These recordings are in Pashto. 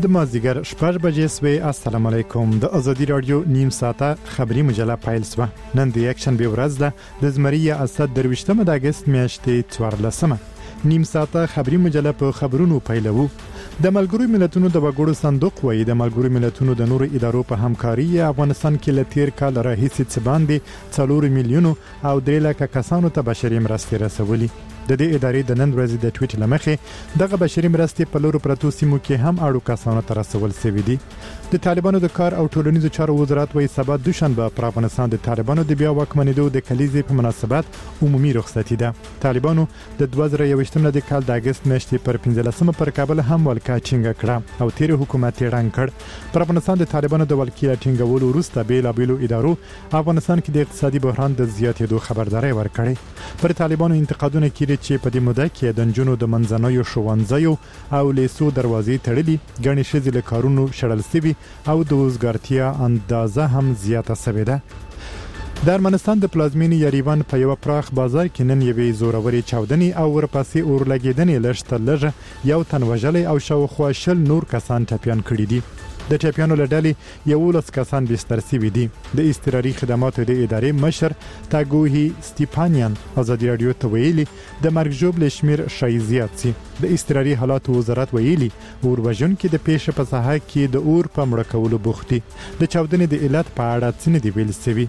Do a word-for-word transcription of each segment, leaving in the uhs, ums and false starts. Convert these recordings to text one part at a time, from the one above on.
د مازدیګر شپږ بجې سوې. السلام علیکم. د ازادي رادیو نیم ساعته خبری مجله پیل سوه. نن د یک شنبه ورځ ده د زمری اسد درویشتمه د اگست میاشتې څوارلسمه. نیم ساعته خبری مجله په خبرونو پیلوو. د ملګرو ملتونو د وګړو صندوق وایي د ملګرو ملتونو د نورو ادارو په همکاري افغانستان کې لتیر کال راهیسې څه باندې څلور میلیونو او درې لکه کسانو ته بشري مرستې رسولي. د دې ادارې د نن ورځې د ټویټ لمخې دغه بشري مرستې په لورو پرتو سیمو کې هم اړو کسانو ته رسول شوي دي. د طالبانو د کار او ټولنیزو چارو وزارت وايي سبا دوشنبه پر افغانستان د طالبانو د بیا واکمنېدو د کلیزې په مناسبت عمومي رخصتي ده. طالبانو د دوه زره یوویشتم د کال د اگست میاشتې پر پنځلسمه پر کابل هم ولکه ټینګه کړه او تیر حکومت یې رنګ کړ. پر افغانستان د طالبانو د ولکې ټینګولو وروسته بیلابیلو ادارو افغانستان کې د اقتصادي بحران د زیاتېدو خبرداري ورکړې. پر طالبانو انتقادونه کړي چې په دې موده کې د نجونو د منځنوي ښوونځیو او لیسو دروازې تړلې، ګڼې ښځې له کارونو شړل شوي او د وزګارتیا اندازه هم زیاته شوې ده. د ارمنستان د پلازمینې یریوان په یو پراخ بازار کې نن یوې زورورې چاودنې او ورپسې اورلګېدنې لږ تر لږه یو تن وژلی او شاوخوا شل نور کسان ټپیان کړي دي. د ټپیانو له ډلې یولس کسان بستر شوي دي. د اضطراري خدماتو د ادارې مشر تاګوهي سټیپانیان ازادي رادیو ته ویلي د مرګ ژوبل شمیر شای زیات سي. د اضطراري حالاتو وزارت ویلي اور وژونکي د پیښې په ساحه کې د اور په مړه کولو بوخت دي. د چاودنې د علت په اړه څه نه دی ویل شوي.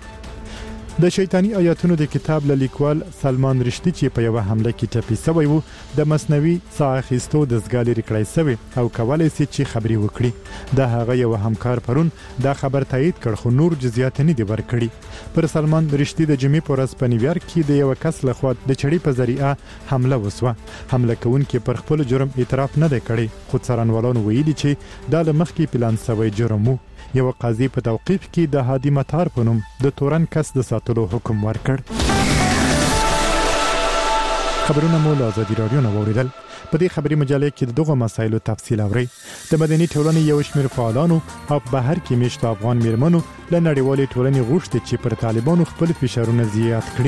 د شیطانی آیاتونو د کتاب له لیکوال سلمان رشدي چې په یو حمله کې ټپي شوی وو د مصنوي ساه اخیستو دستګاه لري کړی شوی او کولای شي چې خبري وکړي. د هغه یو همکار پرون دا خبر تایید کړ خو نور جزئیات نه دی ورکړي. پر سلمان رشدي د جمعې په ورځ په نیویارک کې د یو کس لخوا د چړې په ذریعه حمله وسوه. حمله کوونکي پر خپل جرم اعتراف نه دی کړی خو څارنوالانو ویلي چې دا له مخکې پلان شوی جرم وو. یو قاضي په توقیف کې د هادي مطار په نوم د تورن کس د ساتلو حکم ورکړ. خبرونه مو له ازادي رادیو نه واوریدل. په دې خبري مجله کې دغه مسایلو تفصیل اورئ. د مدني ټولنې یو شمېر فعالانو او بهر کې میشته افغان میرمنو له نړیوالې ټولنې غوښتي چې پر طالبانو خپل فشارونه زیات کړي.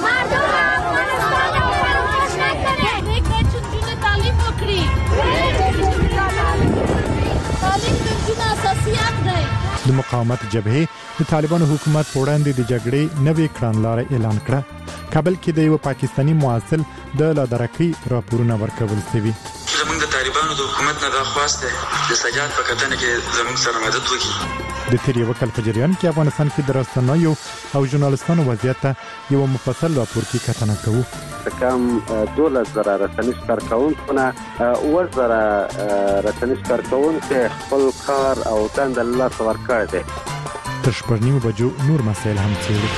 د مقاومت جبهه د طالبانو حکومت په وړاندې د جګړې نوې کړنلاره اعلان کړه. کابل کې د یو پاکستانی معاصل د لادرکۍ راپورونه ورکول شوي. زموږ د طالبانو د حکومت نه دا خواسته د سجاد په کتنه کې زموږ سره مدد وکړي. د تیر یو کال په جریان کې افغانستان کې د رسنیو او ژورنالستانو وضعیت ته یو مفصل راپور کې کتنه کوو. کم دولت زره رسنیش کارکونکونه او زره رسنیش کارکونکو خپل کار او دند الله ورکړي دي. تر شپږ نیمو بجو نور مسایل هم څېړو.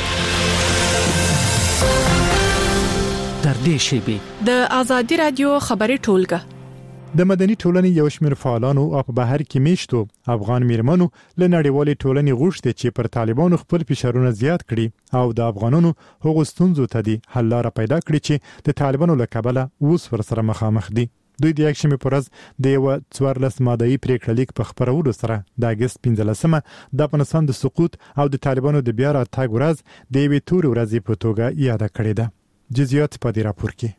تر دې شیبې د ازادي رادیو خبري ټولګه د مدني ټولنې یو شمېر فعالانو او په بهر کې میشتو افغان میرمنو له نړیوالې ټولنې غوښتي چې پر طالبانو خپل فشارونه زیات کړي او د افغانانو حقوق ستونزو ته دي حل لاره پیدا کړي چې د طالبانو له کبله اوس ورسره مخامخ دي. دوی د یک شنبه په ورځ د یو څوارلس ماده‌ای پریکړه لیک په خبرولو سره د اگست پنځلسمه د افغانستان د سقوط او د طالبانو د بیا راتګ ورځ د یوې تورې ورځې په توګه یاد کړې ده. جزئیات په دې راپور کې.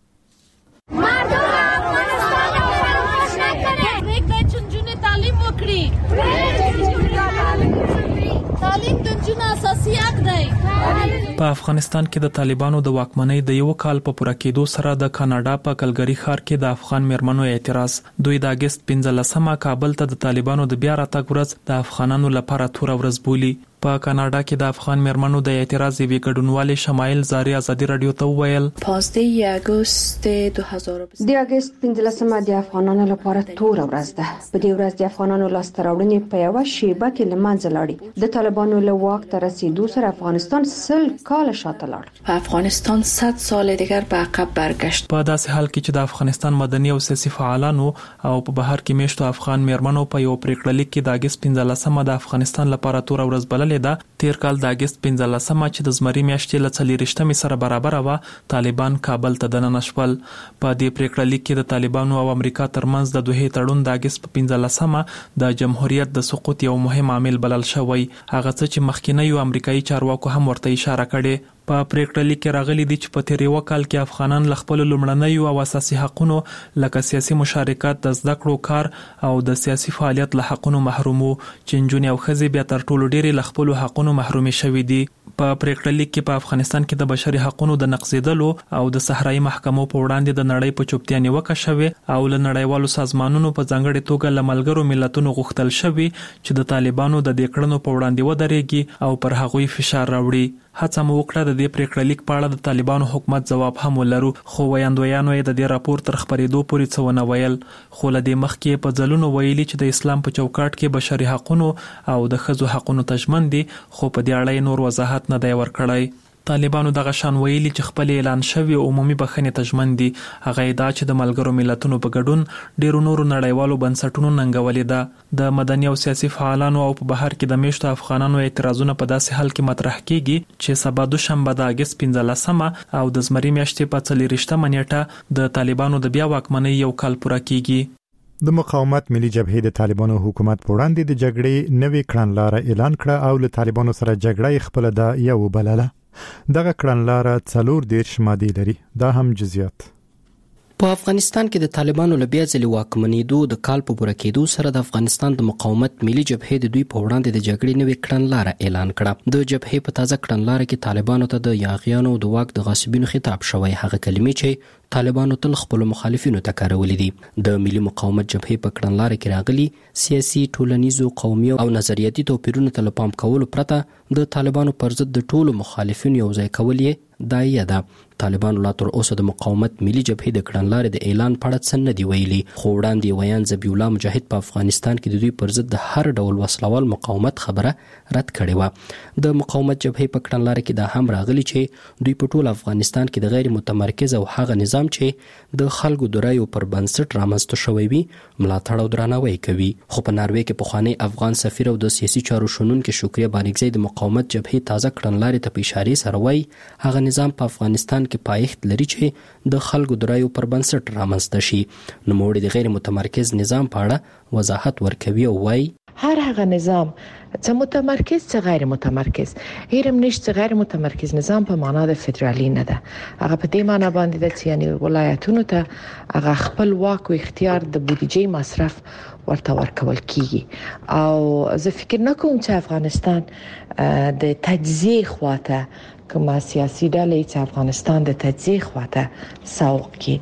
په افغانستان کې د طالبانو د واکمنۍ د یو کال په پوره کېدو سره د کاناډا په کلګری ښار کې د افغان میرمنو اعتراض. دوی د اگست پنځلسمه کابل ته د طالبانو د بیا راتګ ورځ د افغانانو لپاره تور ورځ بولي. په کاناډا کې د افغان میرمنو د اعتراض یوې ګډونوالې شمایل زاری ازادي رادیو ته وویل پانزده اگست دو هزار و بیست د اگست پنځلسمه د افغانانو لپاره تور ورځ ده. په دې ورځ د افغانانو لاسته راوړنې په یو شیبه کې له منځه لاړې. د طالبانو له واک ته رسیدو سره افغانستان سل کال شاته لاړ. افغانستان صد سال دیگر به عقب برگشت. په داسې حال کې چې د افغانستان مدني او سیاسي فعالانو او په بهر کې میشتو افغان میرمنو په یو پریکړه لیک کې د اگست پنځلسمه د افغانستان لپاره تور ورځ بللې ده. تیر کال د اگست پنځلسمه چې د زمری میاشتې له څلېرویشتمې سره برابر و طالبان کابل ته دننه شول. په دې پریکړه لیک کې د طالبانو او امریکا ترمنځ د دوه تړون د اگست پنځلسمه د جمهوریت د سقوط یو مهم عامل بلل شوی. هغه څه چې مخکینی امریکایي چارواکو هم ورته اشاره کړې. په په پریکړه لیک کې راغلي دي چې په تیر یو کال کې افغانان ل خپل لومړنیو او اساسي حقوقو لکه سیاسي مشارکت، د زده کړو، کار او د سیاسي فعالیت له حقوقو محرومو، چې نجونې او ښځې بیا تر ټولو ډېرې له خپل حقوقو محرومې شوې دي. په پریکړه لیک کې په افغانستان کې د بشري حقوقو د نقضیدلو او د صحرایي محکمو په وړاندې د نړۍ په چوپتیا نیوکه شوې او له نړیوالو سازمانونو په ځانګړي توګه له ملګرو ملتونو غوښتل شوی چې د طالبانو د دې کړنو په وړاندې ودرېږي او پر هغوی فشار راوړي. هڅه مو وکړه د دې پریکړه لیک په اړه د طالبانو حکومت ځواب هم ولرو، خو ویاندویانو یې د دې راپور تر خبرېدو پورې څه ونه ویل. خو له دې مخکې په ځلونو ویلي چې د اسلام په چوکاټ کې بشري حقوقو او د ښځو حقوقو تضمین دي، خو په دې اړه نور وضاحت نه دی ورکړی. طالبانو دغه شان ویلي چې خپل اعلان شوی عمومي بخښنې تضمین دي. هغه ادعا چې د ملګرو ملتونو په ګډون ډیرو نورو نړیوالو بنسټونو ننګولې ده. د مدني او سیاسي فعالانو او په بهر کې د میشتو افغانانو اعتراضونه په داسې حال کې مطرح کیږي چې سبا دوشنبه د اگست پنځلسمه او د زمري میاشتې په څلورویشتمه نیټه د طالبانو د بیا واکمنۍ یو کال پوره کیږي. د مقاومت ملي جبهې د طالبانو حکومت په وړاندې د جګړې نوې کړنلاره اعلان کړه او له طالبانو سره جګړه خپل د یو بلله. دغه کړنلاره څلور دیرش ماده لري. دا هم جزئیات. په افغانستان کې د طالبانو له بیا ځلې واکمنېدو د کال په پوره کېدو سره د افغانستان د مقاومت ملي جبهې د دوی په وړاندې د جګړې نوې کړنلاره اعلان کړه. د جبهې په تازه کړنلاره کې طالبانو ته د یاغیانو د واک د غاصبینو خطاب شوی، هغه کلمې چې طالبانو تل خپل مخالفینو ته کارولې دي. د ملي مقاومت جبهې په کړنلاره کې راغلي سیاسي، ټولنیزو، قومي او نظریاتي توپیرونو ته پام کولو پرته د طالبانو پر ضد د ټولو مخالفینو یو ځای کول یې دایه ده. طالبانو لا تر اوسه د مقاومت ملي جبهې د کړنلارې د اعلان په اړه څه نه دی ویلي، خو وړاندې ویان ذبیح الله مجاهد په افغانستان کې د دوی پر ضد د هر ډول وسلوال مقاومت خبره رد کړې وه. د مقاومت جبهې په کړنلاره کې دا هم راغلي چې دوی په ټول افغانستان کې د غیر متمرکز او هغه نظام چې د خلکو د رایو پر بنسټ رامنځته شوی وي ملاتړ او درناوی کوي. خو په ناروې کې پخوانی افغان سفیر او د سیاسي چارو شنونکي شکریه بانګزی د مقاومت جبهې تازه کړنلارې ته په اشارې سره وایي هغه نظام په افغانستان کې پایښت لري چې د خلکو د رایو پر بنسټ رامنځته شي. نوموړي د غیر متمرکز نظام په اړه وضاحت ورکوي او وایي هر هغه نظام څه متمرکز څه غیر متمرکز هیرم نشته. غیر متمرکز نظام په معنا د فدرالي نه ده، هغه په دې معنا باندې ده چې یعنی ولایتونو ته هغه خپل واک او اختیار د بودیجې مصرف ورته ورکول کیږي. او زه فکر نه کوم چې افغانستان د تجزیه خواته کومه سیاسي ډلې چې افغانستان د تجزیه خواته سوق کی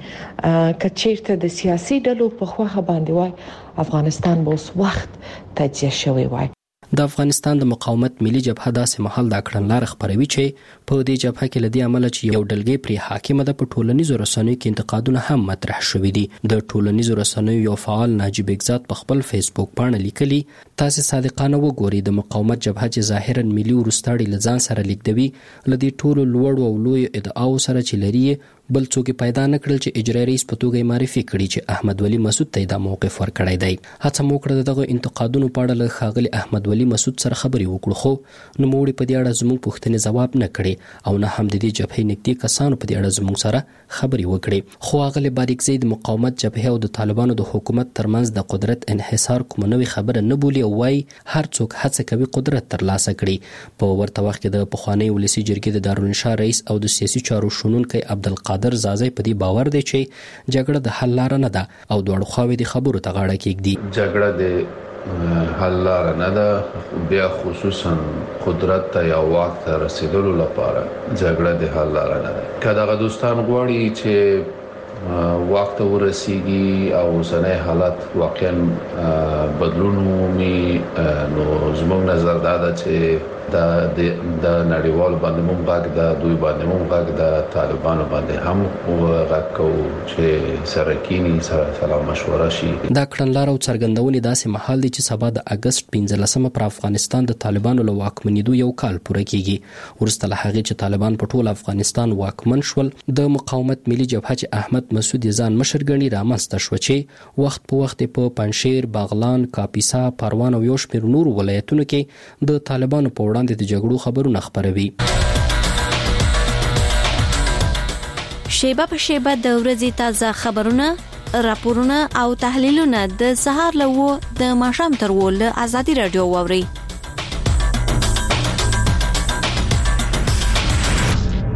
کچیرته د سیاسي ډلو په خواخه باندې وای افغانستان به اوس وخت تجزیه شوی وای. د افغانستان د مقاومت ملي جبهه داسې محل دا کړنلاره خبروي چې په دې جبهه کې لدی عمل چې یو ډلګي پرې حاکم ده. په ټولنیزو رسنیو کې انتقادونه هم مطرح شوې دي. د ټولنیزو رسنیو یو فعال ناجیب اگزاد په خپل فیسبوک باندې لیکلي تاسو صادقانه وګورئ د مقاومت جبهه چې ظاهرا ملي ورستاړي لزان سره لیکدوي لدی ټولو لوړ او لوی ادعاو سره چې لري بل څوک پیدا نکړل چې اجرایي رئیس په توګه معرفي کړي چې احمد ولی مسعود ته دا موقف ورکړی دی. هڅه مو کړې دغه انتقادونو په اړه له ښاغلي احمد ولی مسعود سره خبرې وکړو، خو نوموړي په دې اړه زموږ پوښتنې ځواب نه کړي او نه هم د دې جبهې نږدې کسانو په دې اړه زموږ سره خبرې وکړي. خو هغه باریکزی د مقاومت جبهه او د طالبانو د حکومت ترمنځ د قدرت انحصار کوم نوې خبره نه بولي او وايي هر څوک هڅه کوي قدرت ترلاسه کړي. په ورته وخت کې د پخوانی ولسی جرګې د دارالانشا رئیس او د سیاسي چارو شنونکي عبدالقادر زازی په دې باور دی چې جګړه د حل لار نه ده او دوه خواوې د خبرو ته غاړه کېږدي. جګړه د حل لار نه ده، بیا خصوصا قدرت ته یا واک ته رسیدلو لپاره جګړه د حل لار نه ده. که دغه دوستان غواړي چې واک ته ورسیږي او اوسنۍ حالت واقعا بدلون ومومي، نو زموږ نظر دا ده چې د د نړیوال باندې مونږ غږ د دوی باندې مونږ غږ د طالبانو باندې هم غږ کوو چې سره کینی سره سره مشوره شي. دا کړنلاره او څرګندونې داسې مهال دي چې سبا د اگست پنځلسمه پر افغانستان د طالبانو له واکمنېدو یو کال پوره کیږي. ورسته له هغې چې طالبان په ټول افغانستان واکمن شول، د مقاومت ملي جبهه چې احمد مسعود ځان مشر ګڼي رامنځته شوه چې وخت په وخت په پنجشیر، باغلان، کاپیسا، پروان او یو شمېر نورو ولایتونو کې د طالبانو په د جګړو خبرونه خبروي. شیبه په شیبه د ورځې تازه خبرونه، راپورونه او تحلیلونه د سهار له و د ماښام تر و له ازادي رادیو واوري.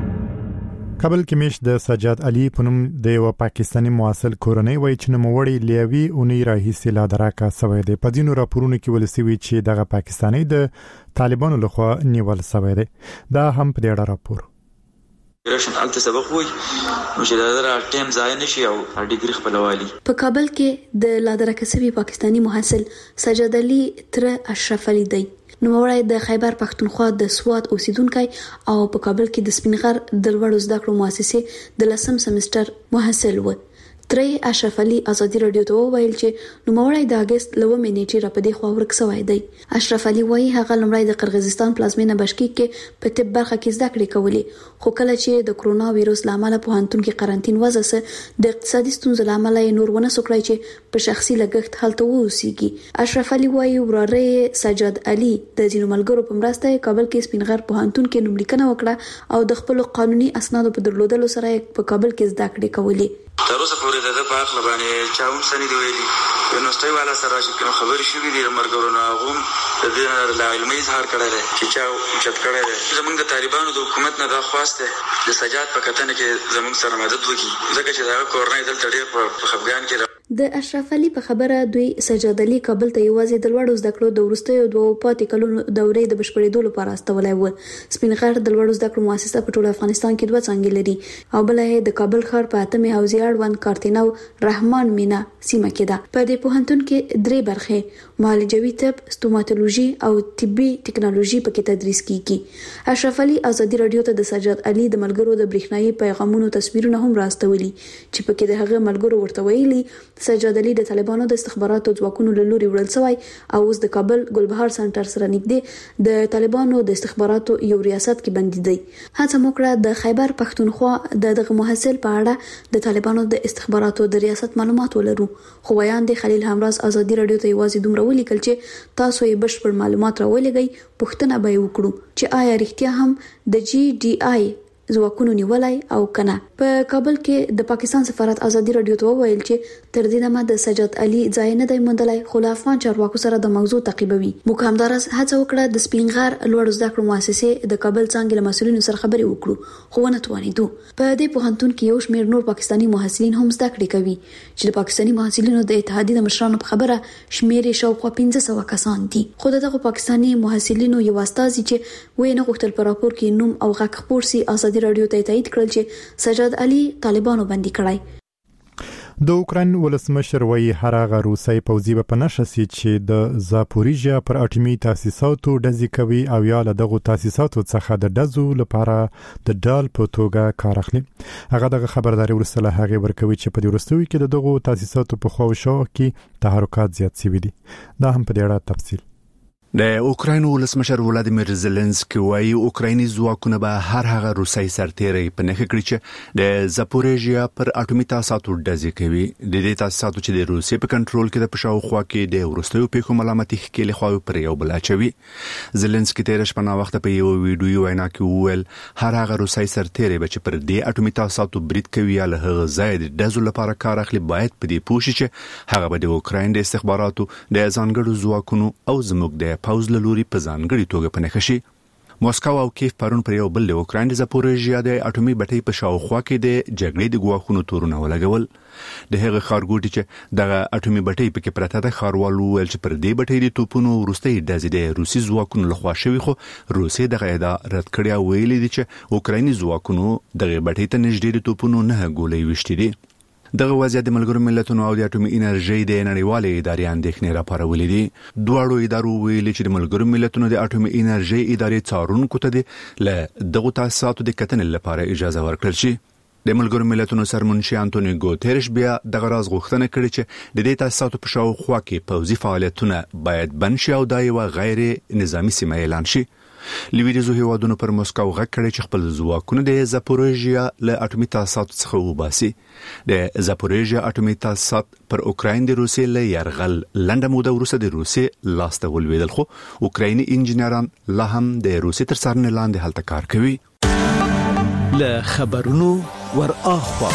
کابل کې مش د سجاد علي پونم د یو پاکستانی مواصل کورنۍ وای چې نوموړی لیوي اونۍ راهیسې لا دراکا سوی دی. په دینو راپورونو کې ولسوي چې دغه پاکستانی د طالبانو لخوا نیول سوی دی. دا هم په دې راپور راشن الته سبق وای نو چې دا را ټیم ځای نشي او ډیګری خپلوالي. په کابل کې د لا دراکا سوی پاکستانی محصل سجاد علي تر اشرف علي دی. نوموړی د خیبر پښتونخوا د سوات اوسیدونکی او په کابل کې د سپینغر د لوړو زده کړو مؤسسې د لسم سمستر محصل و. ترې اشرف علي ازادي رادیو ته وویل چې نوموړی د اگست لومې نیټې را پدې خوا ورک سوی دی. اشرف علي وایي هغه لومړی د قرغیزستان پلازمینه بشکیک کې په طب برخه کې زده کړې کولې، خو کله چې د کرونا وایروس لامل په پوهنتون کې قرنټین وضع سه د اقتصادي ستونزو لامل یې نور ونه سوکړای چې په شخصي لګښت هلته ووسیږي. اشرف علي وایي وراره سجاد علي د ځینو ملګرو په مرسته کابل کې سپینغر پوهنتون کې نوملیکنه وکړه او د خپل قانوني اسنادو په درلودلو سره په کابل کې زده کړې کولې. تر اوسه پورې د په اخلا باندې چاوم سنې دی ویلي نو ستوي والا سره چې خبرې شوې دي مرګورونه غوم د دې له علمي اظهار کړل چې چا چت کړل زمونږ د طالبانو د حکومت نه دا خواسته د سجاد په کتنه کې زمونږ سره مدد وکړي ځکه چې دا کورنۍ دلته ډېر په خفګان کې د اشرف علي په خبره دوی سجاد علي کابل ته یوازې د لوړو زده کړو د وروستیو دوه پاتې کلونو دورې د بشپړېدو لپاره استولای و. سپینغر د لوړو زده کړو مؤسسه په ټول افغانستان کې دوه څنګه لري او بل یې د کابل ښار په اتمه حوزې اړوند کارتینو رحمان مینا سیمه کې ده. په دې پوهنتون کې درې برخې معالجوي طب، ستوماتولوژي او طبي ټکنالوژي پکې تدریس کیږي. اشرف علي ازادي رادیو ته د سجاد علي د ملګرو د برېښنايي پیغامونو تصویرونه هم راستولي چې پکې د هغه ملګرو ورته ویلي سجاد علي د طالبانو د استخباراتو ځواکونو له لوري وړل شوی او اوس د کابل ګلبهار سنټر سره نږدې د طالبانو د استخباراتو یو ریاست کې بندي دی. هڅه وکړه د خیبر پښتونخوا د دغه محصل په اړه د طالبانو د استخباراتو د ریاست معلومات ولرو، خو ویان د خلیل همراز ازادي رادیو ته یوازې دومره ولیکل چې تاسو یې بشپړ معلومات راولېږئ. پوښتنه به وکړو چې آیا رښتیا هم د جی ډي آی ځواکونو نیولای او کنه. په کابل کې د پاکستان سفارت ازادي رادیو ته وویل چې تر دې دمه د سجاد علي ځای نه دی موندلای، خو له افغان چارواکو سره د موضوع تعقیبوي. موږ همدارس هڅه وکړه د سپینغر لوړو زده کړو مؤسسې د کابل څنګه له مسؤلینو سره خبرې وکړو، خو ونه توانیدو. په دې پوهنتون کې یو شمېر نور پاکستانی محصلین هم زده کړې کوي چې د پاکستانی محصلینو د اتحادیې د مشرانو په خبره شمېر یې شاوخوا پنځه سوه کسان دي. خو دغه پاکستانی محصلینو یو استازي چې وې نه غوښتل په راپور کې نوم او غږ خپور سي ازادي رادیو ته تایید کړل چې سجاد علي طالبانو بندي کړای. د اوکراین ولسمشر وایي هر هغه روسي پوځي په نشه سي چې د زاپوریژیا پر اټومي تاسیساتو ډزې کوي او یا له دغه تاسیساتو څخه د ډزو لپاره د ډال په توګه کار اخلي. هغه دغه خبرداري ورسره هغه ورکوي چې په دې وروستیو کې د دغه تاسیساتو په خوا او شا کې تحرکات زیات شوي دي. دا هم په دې اړه تفصیل د اوکراین ولسمشر ولادیمیر زيلنسکي وايي اوکرایني ځواکونه به هر هغه روسي سرتیري په نخښه کړی چې د زاپوریژیا پر اټومي تاسیساتو ډزې کوي. د دې تاسیساتو چې د روسي په کنټرول کې د پښاو خوا کې د ورستیو پیښو ملامتي ښکېلې خو پر یو بل اچوي. زيلنسکي تیر شپه نا وخت په یو ویډیو وینا کې وویل هر هغه روسي سرتیري چې پر دې اټومي تاسیساتو برید کوي یا له هغه ځای د ډزو لپاره کار اخلي باید په دې پوښي چې هغه به د اوکراین د استخباراتو د ځانګړو ځواکونو او زموږ د پاوز لوري په ځانګړي توګه پنهخه شي. موسکو او کیف پرون پر یو بل د اوکراین د زاپوریژیا د اټومي بټۍ په شاوخوا کې د جګړې د ګواښونو تورونه ولګول. د هغه خارګوټي چې دغه اټومي بټۍ په کې پرته د خاروالو ول چې پر دې بټۍ د توپونو ورستۍ ډزې د روسي ځواکونو لخوا شوی، خو روسي دغه ادعا رد کړې او ویلي دي چې اوکرایني ځواکونو دغه بټۍ ته نږدې د توپونو نه ګولې وشتي دي. دغه وضعیت د ملګرو ملتونو او د اټومي انرژي د نړیوالې ادارې اندېښنې راپارولې دي. دواړو ادارو ویلي چې د ملګرو ملتونو د اټومي انرژي ادارې څارونکو ته د له دغه تاسیساتو د کتنې لپاره اجازه ورکړل شي. د ملګرو ملتونو سرمنشي انټونیو ګوتيرش بیا دغه راز غوښتنه کړې چې د دې تاسیساتو په شاوخوا کې پوځي فعالیتونه باید بند شي او دا یو غیر نظامی سیمه اعلان شي. لویدیزو هیوادونو پر موسکو غږ کړی چې خپل ځواکونه د زاپوریژیا له اټومي تاسیساتو څخه وباسي. د زاپوریژیا اټومي تاسیسات پر اوکراین د روسي له يرغل لنډه موده وروسته د روسي لاسته ولویدل، خو اوکرایني انجنیران لا هم د روسي تر څارنې لاندې هلته کار کوي. له خبرونو ور اخوا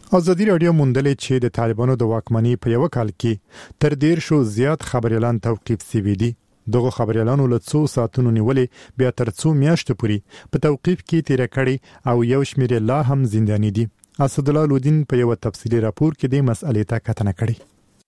ازادي راډیو موندلې چې د طالبانو د واکمنۍ په یو کال کې تر ډیر شو زیات خبريالان توقيف شوي دي. دغه خبريالانو له څو ساعتونو نیولې بیا تر څو میاشتو پورې په توقيف کې تیر کړي او یو شمېر لا هم زنداني دي. اسدالله لودین په یو تفصیلی راپور کې د مسئلې ته کتنه کړې.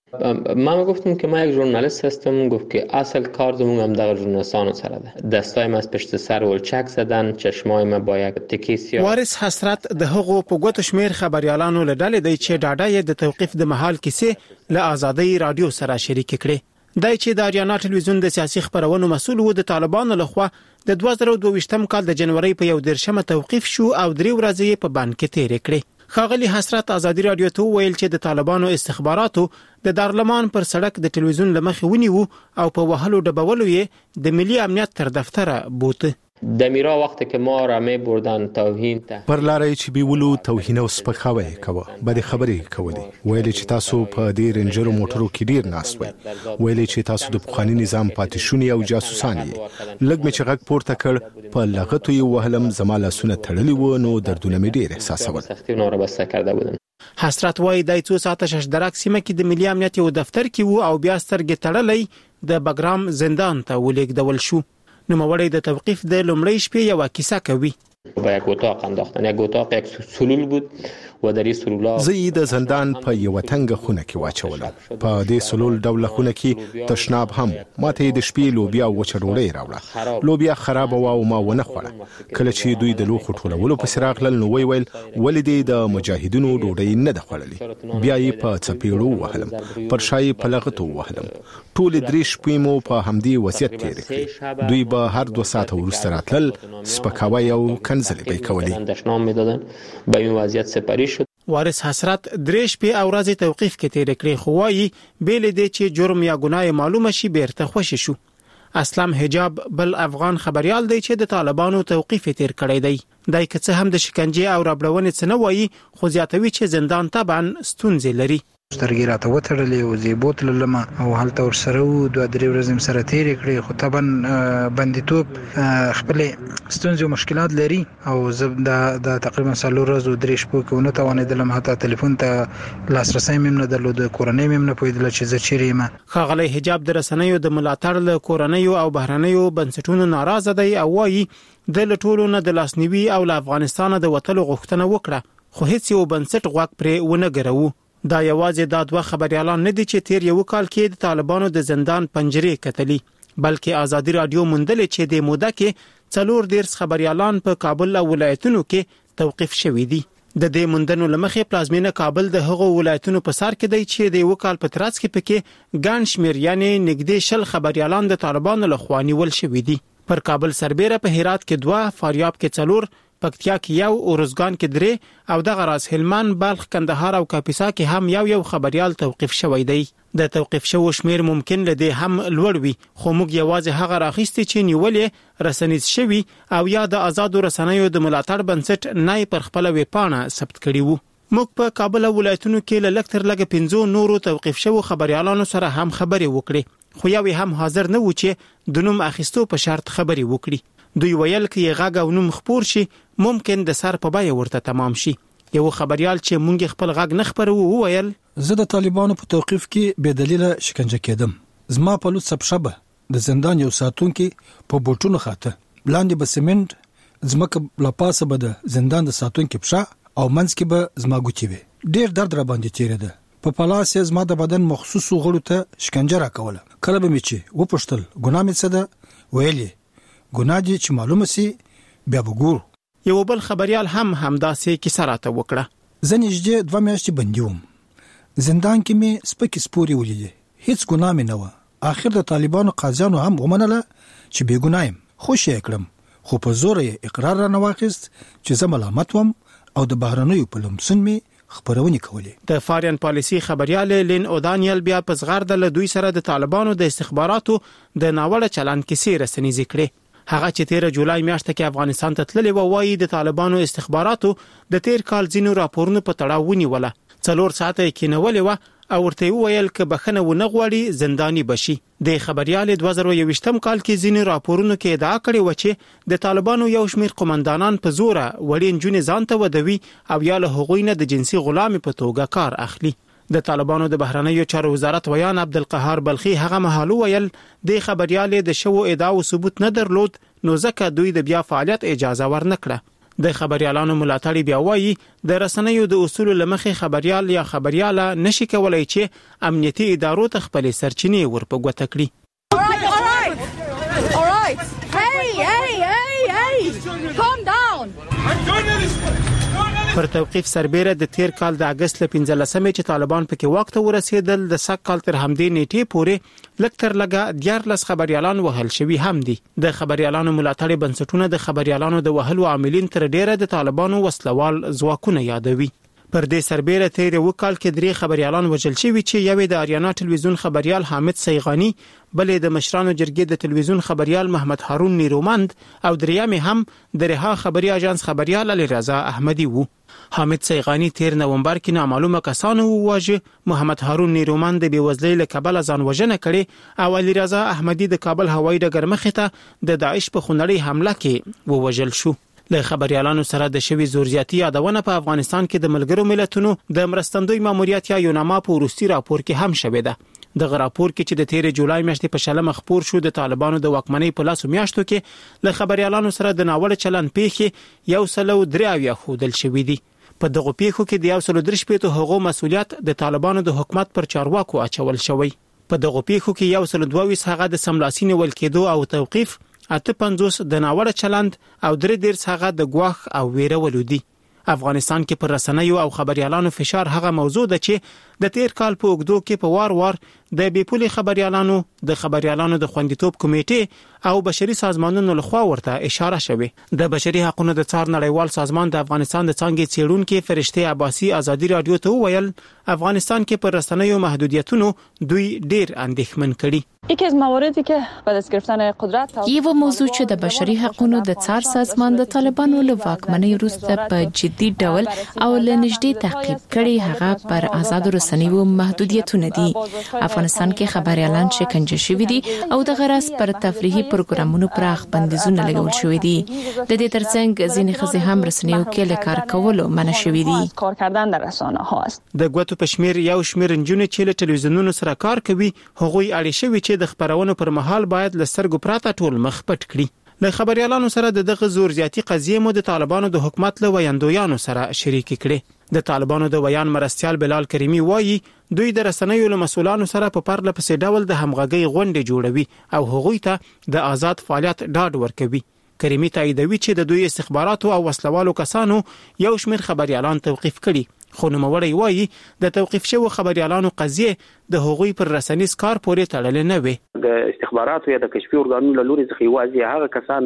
من گفتم که من یک ژورنالیست هستم، گفت که اصل کار زمون هم در ژورنالیستان سره ده. دستایم از پشت سر ولچک زدن، چشمای ما با یک تکی سیاه. وارث حسرت د هغو په ګوتو شمیر خبريالانو له ډلې دی چې ډاډه یې د توقيف د محل کیسې له آزادۍ رادیو سره شریک کړي. دای چې د اریانا ټلویزیون د سیاسي خبرونو مسؤل و د طالبانو لخوا د دوه زره دوه ویشتم کال د جنوري په یو دیرشمه توقيف شو او درې ورځې په بند کې تیر کړي. خاغلی حسرت ازادي رادیو ته ویل چې د طالبانو استخباراتو د دارلمان پر سړک د ټلویزیون لمخې ونیو او په وهلو ډبولو یې د ملي امنیت تر دفتره بوته. دمیرا وقتی که ما را می بردن توهین ته پر لارې چې بیولو توهین او سپکاوی کوه بد خبرې کولې ویل چې تاسو په دې رنجرو موټرو کې ډیر ناست وئ ویل چې تاسو د پخوانی نظام پاتیشونی او جاسوسان یې لږ می چې غږ پورته کړ په لغتو یو وهلم زماله سونه تړلی و نو دردونه می ډیر احساسول. سختی نو را بسته کرده بودن. حسرت وای د څو ساعت شش درک سیمه کې د ملي امنیت یو دفتر کې وو او بیا سترګې تړلې د بګرام زندان ته ولېږدول شو. نو موړی د توقيف د لومړی شپې یو کیسه کوي. با یک اتاق انداختن، یک اتاق یک سلول بود و در این سلولا زه د زندان په یو تنګ خونه کې واچولم. په دې سلول ډول خونه کې تشناب هم ماته د شپې لوبیا او چړوړې راوړه. لوبیا خراب و او ما ونه خوړه. کله چې دوی د لوخو ټولولو په سراغ لل نو وی ویل ولې د مجاهدینو ډوډۍ نه د خوړلې. بیا یې په چپیړو وهلم، پر شای په لغتو وهلم. ټول درې شپې مو په همدې وضعیت تیر کړې. دوی به هر دوه ساعت وروسته راتلل، سپکاوی او کنځلې به کولې. دشنام میدادن به این وضعیت سپاری شد. وارث حسرت درې شپې او ورځې توقيف کې تیر کړې خو وايي بیل دې چې جرم یا ګناه معلومه شي بیرته خوشی شو. اسلام حجاب بل افغان خبريال دی چې د طالبانو توقيف تیر کړی دی. دای که څه هم د شکنجه او ربړونې څه نه وایي خو زیاتوي چې زندان طبعا ستونزې لري. سترګې راته وتړلې او زه بوتل لمه او هلته ور سره و دوه درې ورځې سره تیر کړې خو طبعا بندیتوب خپل ستونزې او مشکلات لري او زه د تقریبا څلور ورځې درې شپو کې ونه توانېدلم حتی ټلیفون ته لاسرسي مې نه درلود، کورنۍ مې نه پوهېدله چې زه چیرې یم. ښاغلی حجاب د رسنیو د ملاتړ له کورنیو او بهرنیو بنسټونو ناراضه دی او وایي د له ټولو نه د لاسنیوي او له افغانستانه د وتلو غوښتنه وکړه خو هیڅ یو بنسټ غوږ پرې ونه ګرو. دا یوازې دا دوه خبريالان نه دي چې تیر یو کال کې د طالبانو د زندان پنجرې کتلي بلکې ازادي رادیو موندلې چې د موده کې څلور دیرس خبريالان په کابل او ولایتونو کې توقيف شوي دي. د دې موندنو لمخې پلازمینه کابل د هغو ولایتونو په سر کې دی چې د یو کال په ترڅ کې پکې ګڼ شمېر یعنی نږدې شل خبريالان د طالبانو لخوا نیول شوي دي. پر کابل سربېره په هرات کې دوه، فاریاب کې څلور، پکتیا کې یو، اورزګان کې درې او دغه راز هلمند، بلخ، کندهار او کاپیسا کې هم یو یو خبريال توقيف شوی دی. د توقيف شو شمیر ممکن لدی هم لوړ وي خو موږ یوازې هغه راخیستي چې نیولې رسنیز شوی او یا د آزادو رسنیو د ملاتړ بنسټ نه پر خپل ویپانه ثبت کړي وو. موږ په کابل او ولایتونو کې له لکتر لګ پنځو نورو توقيف شو خبريالانو سره هم خبرې وکړي خو یو هم حاضر نه و چې د نوم اخیستو په شرط خبرې وکړي. دوی ویل کې غږ او نوم خپور شي ممکن د سر په بای ورته تمام شي. یو خبريال چې مونږ خپل غږ نه خبرو وویل زه د طالبانو په توقيف کې بې دلیله شکنجه کېدم. زما په لوڅ سبشبه د زندان یو ساتونکي په بوټونو خاطه لاندې به سیمنټ زمکه لپاسه به د زندان د ساتونکي پښه او منځ کې به زما ګوتې وي. ډېر درد را باندې تیرېده. په پلاس زما د بدن مخصوصو غړو ته شکنجه را کوله. کله به مې چې وپوښتل ګناه مې څه ده ویلې ګناه دې چې معلومه سي بیا وګورو. یو بل خبريال هم همداسې کیسه راته وکړه. زه نږدې دوه میاشتې بندي وم. زندان کې مې سپکې سپورې ولیدې. هیڅ ګناه مې نه وه. آخر د طالبانو قاضیانو هم ومنله چې بې ګناه یم. خوش یې کړم خو په زور یې اقرار رانه واخیست چې زه ملامت وم او د بهرنیو په لمسون مې خبرونه کولې. د فارین پالیسي خبريال لین اودانیل بیا په زغرد له دوی سره د طالبانو د استخباراتو د ناوړه چلند کیسې رسنیزې کړې. هغه چې تیر جولای میاشته کې افغانستان ته تللی و وایي د طالبانو استخباراتو د تیر کال ځینو راپورونو په تړاو ونیوله. څلور ساعته کې نولې و او ورته ویل ک بخنه ونه غواړي زنداني بشي. د خبريال دوه زره یو ویشتم کال کې ځینې راپورونو کې ادعا کړې و چې د طالبانو یو شمېر قومندانان په زوره وړین جونې ځان ته ودوي او یا له هغوی نه د جنسي غلامي په توګه کار اخلي. د طالبانو د بهرنیو چارو وزارت ویان عبدالقهار بلخي هغه مهال ویل د خبريال د شو ادعا او ثبوت نه درلود نو ځکه دوی د بیا فعالیت اجازه ورنکړه. د خبريالانو ملاتړي بیا وایي د رسنیو د اصول لمخې خبريال یا خبرياله نشي کولای چې امنیتي ادارو ته خپل سرچینې ورپه ګوته کړي. پر توقیف سربېره د تیر کال د اگست ل پنځلسمې چې طالبان پکې وخت ورسېدل د سک کال تر همدې نیټې پورې لکتر لګه دیارلس خبريالان وهل شوی هم دي. د خبريالانو ملاتړي بنسټونه د خبريالانو د وهلو عاملین تر ډیره د طالبانو وسلوال ځواکونه یادوي. پر دې سربېره تیر وکال کې درې خبريالان وژل شوي چې یوې د اریانا ټلویزیون خبريال حامد سیغانی، بلې د مشرانو جرګې د ټلویزیون خبريال محمد هارون نیرومند او دریمه هم د رها خبري اژانس خبريال علي رضا احمدي وو. حامد سیغانی تیر نومبر کې نامعلومه کسانو وواژه، محمد هارون نیرومند د بیوزلۍ له کبله ځان وژنه کړې او علي رضا احمدي د کابل هوایي ډګر مخې ته د داعش په خونړۍ حمله کې ووژل شو. له خبريالانو سره د شوی زورزياتي یادونه په افغانستان کې د ملګرو ملتونو د مرستندوی ماموریت یا یوناما په وروستي راپور کې هم شوې ده. د راپور کې چې د تیر جولای میاشتې په شلمه خبر شو د طالبانو د واکمنۍ په لاسو میاشتو کې له خبريالانو سره د ناوړه چلن پیښې یو سلو دریاویا خودل شوې دي. په دغه پیښو کې د یو سلو درش پیټو هغو مسولیت د طالبانو د حکومت پر چارواکو اچول شوی. په دغه پیښو کې یو سلو دوه ویس هغه د سملاسي نیول کېدو او توقيف، اته پنځوس د ناوړه چلند او درې دیرس هغه د ګواښ او ویرولو دي. افغانستان کې پر رسنیو او خبريالانو فشار هغه موضوع ده چې د تیر کال په اوږدو کې په وار وار د بیپولي خبريالانو د خبريالانو د خوندیتوب کمیټې او بشري سازمانونو لخوا ورته اشاره شوه. د بشري حقوقو د څار نړیوال سازمان د افغانستان د څنګه چیرونکو فرشته عباسی ازادي رادیو ته ویل افغانستان کې پر رسنیو محدودیتونو دوی ډیر اندېښمن کړي. یکی از مواردی که بعد از گرفتن قدرت یو موضوع چې د بشري حقوقو د څار سازمان د طالبانو له واکمنۍ وروسته په جدي ډول او له نږدې تعقیب کړي هغه پر آزاد رسنیو محدودیتونه دي. افغانستان کې خبريالان شکنجه شوي دي او د غرض پر تفریحي پروګرامونو پراخ بندیزونه لګول شوي دي. د دې ترڅنګ ځینې ښځې هم رسنیو کې له کار کولو منع شوي دي. کار کردن در رسانه ها است. د ګوتو پشمیر یو شمیر نجونې چې له ټلویزیونونو سره کار کوي هغوی اړ شوي چې د خبرونو پر مهال باید لسترګو پراته ټول مخ پټ کړي. له خبريالانو سره د دغه زورزياتي قضیه مو د طالبانو د حکومت له ویاندویانو سره شریک کړي. د طالبانو د ویان مرستيال بلال کریمی وایي دوی د رسنیو له مسولانو سره په پرله پسې ډول د همغږي غونډې جوړوي او هغوی ته د آزاد فعالیت ډاډ ورکوي. کریمی تاییدوي چې د دوی استخباراتو او وسلوالو کسانو یو شمېر خبريالان توقيف کړي. خو نوموړی وایي د توقيف شوو خبريالانو قضیه د هغوی پر رسنیز کار پورې تړلې نه وي. د استخباراتو یا د کشفي ارګانونو له لوري څخه یوازې هغه کسان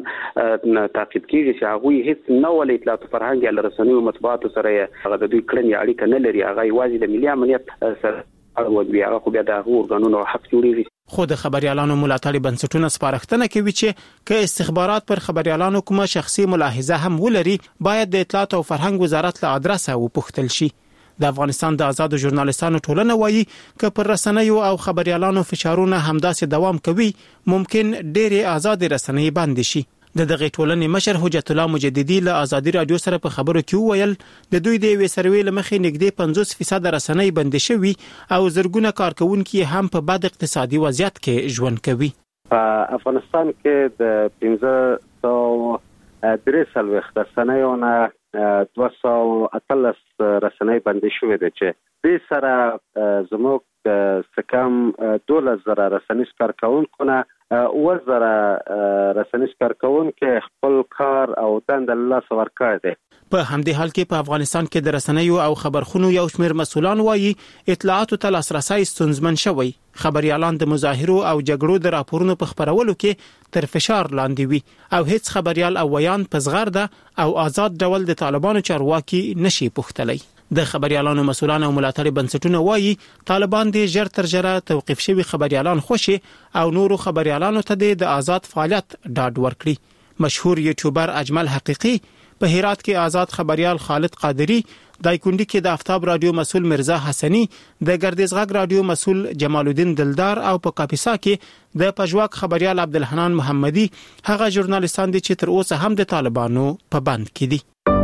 تعقیب کیږي چې هغوی هیڅ نه ولې اطلاعات فرهنګ یا رسنیو مطبوعاتو سره هغه د دوی کړنې اړیکه نه لري. هغه یوازې د ملي امنیت سره اړوند وي. هغه خو بیا د هغو ارګانونو حق جوړیږي. خو د خبريالانو ملاتړي بنسټونه سپارښتنه کوي چې که استخبارات پر خبريالانو کومه شخصي ملاحظه هم ولري باید د اطلاعات او فرهنګ وزارت له ادرسه وپوښتل شي. د افغانستان د آزادو ژورنالستانو ټولنه وایي چې پر رسنیو او خبريالانو فشارونه همداسې دوام کوي ممکن ډېرې آزاد رسنۍ بند شي. د دغه ټولنې مشر حجت الله مجددي له آزادي رادیو سره په خبرو کې ویل د دوی د وی سروي لمخې نږدې پنځوس فیصد رسنۍ بند شوي او زرګونه کارکونکو هم په بد اقتصادي وضعیت کې ژوند کوي. په افغانستان کې د پنځه سوه درې څلوېښت رسنیونه دوه سوه اتلس رسنۍ بندي شوې ده چې دې سره زموږ څه کم دولس زره رسنیز کارکونکو نه اووه زره رسنیز کارکونکو خپل کار او دنده له لاسه ورکړی دی. په همدې حال کې په افغانستان کې د رسنیو او خبرخونو یو شمېر مسؤلان وایي اطلاعاتو ته لاسرسی ستونزمن شوی. خبريالان د مظاهرو او جګړو د راپورونو په خبرولو کې تر فشار لاندې وي او هیڅ خبريال او ویان په زغرده او آزاد ډول د طالبانو چارواکي نشي پوښتلی. د خبريالانو مسؤلان او ملاتړي بنسټونه وایي طالبان د ژر تر ژره توقيف شوی خبريالان خوشي او نورو خبريالانو ته د آزاد فعالیت ډاډ ورکړي. مشهور یوټیوبر اجمل حقیقي په هرات کې آزاد خبريال خالد قادری، دایکندي کې د آفتاب رادیو مسول مرزا حسنی، د ګردیز غږ رادیو مسول جمال الدین دلدار او په کاپیسا کې د پژواک خبريال عبدالحنان محمدي هغه ژورنالیستان دي چې تر اوسه هم د طالبانو په بند کې دي.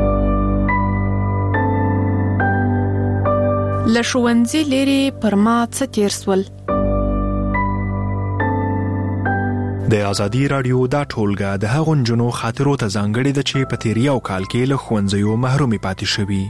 لښوونځي لري پر ما څه تیر سول. د ازادي رادیو دا ټولګه د هغو نجونو خاطرو ته ځانګړې ده چې په تیر یو کال کې له ښوونځیو محرومې پاتې شوي.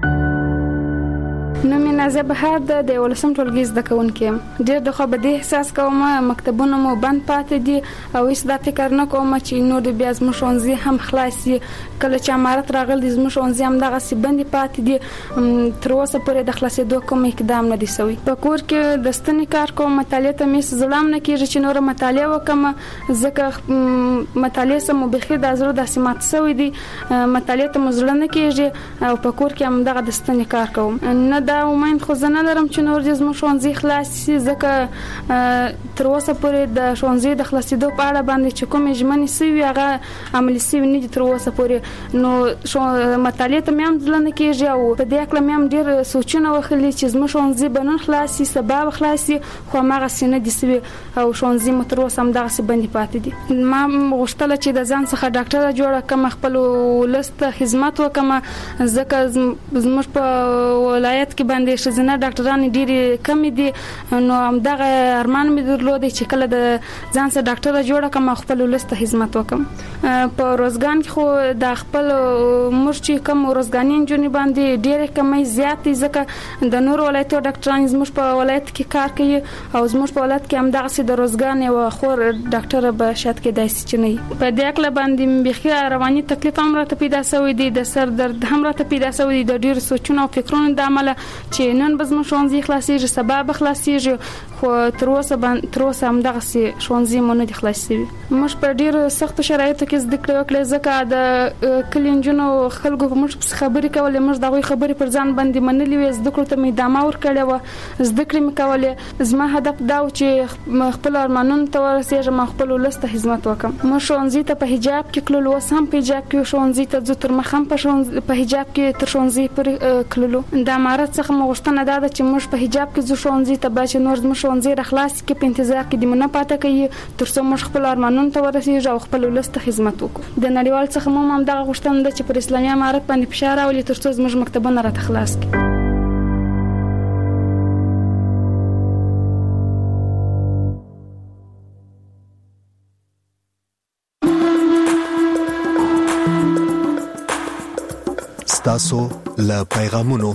نو مې نازیه بهار ده د ولسم ټولګي زده کوونکې یم. ډېر د خوا به دې احساس کوم مکتبونه مو بند پاتې دي او هېڅ دا فکر نه کوم چې نور بیا زموږ ښوونځي هم خلاص شي. کله چې امارت راغلی دی زموږ ښوونځي همدغسې بندې پاتې دي. تر اوسه پورې د خلاصېدو کوم اقدام نه دی سوی. په کور کې د ستنې کار کوم، مطالعې ته مې زړه هم نه کېږي چې نوره مطالعه وکړم، ځکه مطالعې سره مو بیخي دا زړه داسې مات سوی دی، مطالعې ته مو زړه نه کېږي او په کور کې همدغه د ستنې کار کوم. نه دا امید خو زه نه لرم چې نور دې زموږ ښوونځي خلاص شي، ځکه تر اوسه پورې د ښوونځي د خلاصېدو په اړه باندې چې کومې ژمنې سوي هغه عملي سوي نه دي تر اوسه پورې. نو مطالعې ته مې هم زړه نه کېږي او په دې هکله مې هم ډېر سوچونه وښلي چې زموږ ښوونځي به نن خلاص شي، سبا به خلاص شي، خو هماغسې نه دي سوي او ښوونځي مو تر اوسه همدغسې بندې پاتې دي. ما غوښتله چې د ځان څخه ډاکټره جوړه کړم، خپل ولس ته خدمت وکړم، ځکه زموږ په ولایت کې باندې ښځینه ډاکټران ډېرې کمې دي. نو همدغه ارمان مې درلودی چې کله د ځان سره ډاکټره جوړه کړم او خپل ولس ته خدمت وکړم. په روزګان کې خو د خپل موږ چې کوم روزګاني نجونې باندې ډېرې کمۍ زیاتې، ځکه د نورو ولایتو ډاکټران زموږ په ولایت کې کار کوي او زموږ په ولایت کې همدغسې د روزګان یوه خور ډاکټره به شاید کېدای شي چې نه وي. په دې هکله باندې بیخي رواني تکلیف هم راته پیدا شوی دی، د سر درد هم راته پیدا شوی دی، د ډېرو سوچونو او فکرونو د امله چې نن به زموږ ښوونځي خلاصېږي، سبا به خلاصېږي، خو تر اوسه تر اوسه همدغسې ښوونځي مو نه دي خلاص شوي. موږ په ډېرو سختو شرایطو کې زده کړې وکړې، ځکه د کلي نجونو خلکو په موږ پسې خبرې کولې، موږ د هغوی خبرې پر ځان باندې منلې وې، زده کړو ته مې ادامه ورکړې وه، زده کړې مې کولې. زما هدف دا و چې خپلو ارمانونو ته ورسېږم او خپل ولس ته خدمت وکړم. موږ ښوونځي ته په حجاب کې تللو، اوس هم په حجاب کې ښوونځي ته ځو، تر مخه هم په حجاب کې تر ښوونځي پورې تللو. د امارت څخه مو غوښتنه دا ده چې موږ په حجاب کې ځو ښوونځي ته، به چې نور زموږ ښوونځي راخلاص کړي، په انتظار کې دې مو نه پاته کوي تر څو موږ خپلو ارمانونو ته ورسېږو او خپل ولس ته خدمت وکړو. د نړیوال څخه مو هم همدغه غوښتنه ده چې پر اسلامي امارت باندې فشار راولي تر څو زموږ مکتبونه راته خلاص کړي. ستاسو له پیغامونو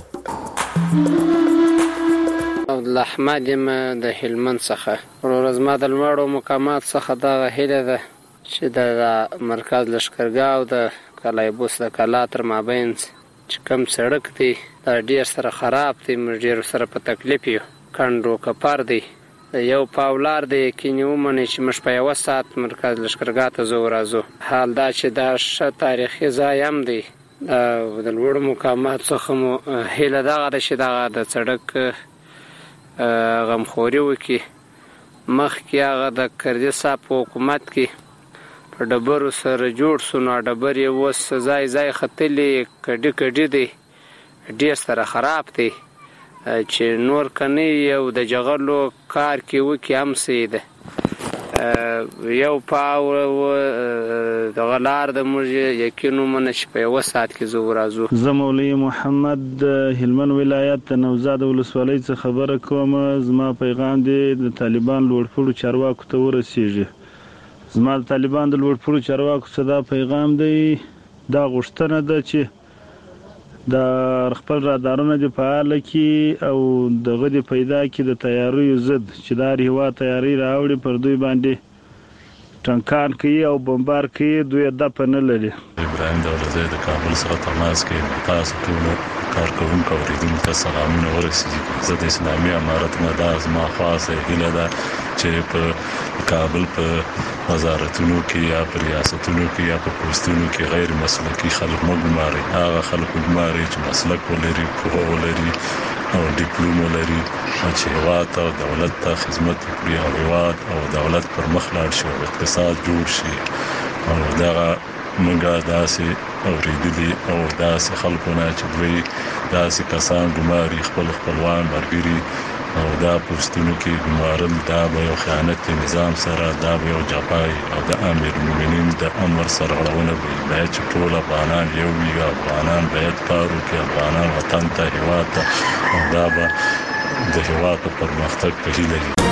احمد یم د هلمند څخه. ورځ ما د لوړو مقامات څخه دا هیله ده چې د مرکز لشکرګاه او د کلایبوس د کلا تر مابین چې کم سړک دی دا ډیر سره خراب دی، موږ ډیر سره په تکلیف یو، کندو کپر دی، یو پاولار دی، یقیني ومنئ چې موږ په یوه ساعت مرکز لشکرګاه ته ځو راځو. حال دا چې دا ښه تاریخي ځای هم دی. د لوړو مقامات څخه مو هیله دغه ده چې دغه د سړک غمخوري وکړي. مخکې هغه د کردي صاحب په حکومت کې په ډبرو سره جوړ سو، نو ډبر یې اوس ځای ځای ختلي، کډي کډي دی، ډېر سره خراب دی، چې نور که نه یو د جغلو کار کې وکړي هم څه ده. یو پاو دغه لار د موږ یقین ومنه چې په یوه ساعت کې ځو راځو. زه مولوي محمد د هلمند ولایت د نوزاد ولسوالۍ څخه خبره کوم. زما پیغام دی د طالبان لوړپوړو چارواکو ته ورسیږي. زما د طالبان د لوړپوړو چارواکو څخه دا پیغام دی، دا غوښتنه ده چې د خپل رادارونه دې فعاله کړي او دغه دې پیدا کړي د تیاریو ضد چې دا هېواد تیاري راوړي، پر دوی باندې ټنکان کوي او بمبار کوي، دوی دپه نه لري. ابراهیم دولتزی د کابل څخه تماس کوي. تاسو ټولو کارکوونکو اورېدونکو ته سلامونه ورسېږي. زه د اسلامي امارت نه دا زما خاصه هیله ده چې په کابل په وزارتونو کې یا په ریاستونو کې یا په پوستونو کې غیر مسلکي خلک مه ګمارئ. هغه خلک وګمارئ چې مسلک ولري، پوهه ولري او ډیپلوم ولري، چې هېواد او دولت ته خدمت وکړي او هېواد او دولت پر مخ لاړ شي او اقتصاد جوړ شي. او دغه موږ داسې اوریدلي او داسې خلکونه چې دوی داسې کسان ګماري خپل خپلوان مرګري او دا پوسټونو کې ګمارل دا به یو خیانت نظام سره دا به یو جفای او د امیر المؤمنین د امر سره غړونه وي باید چې ټول افغانان یو وي افغانان باید کار وکړي افغانان وطن ته هیواد ته او دا به د هیواد په پرمختګ په هیله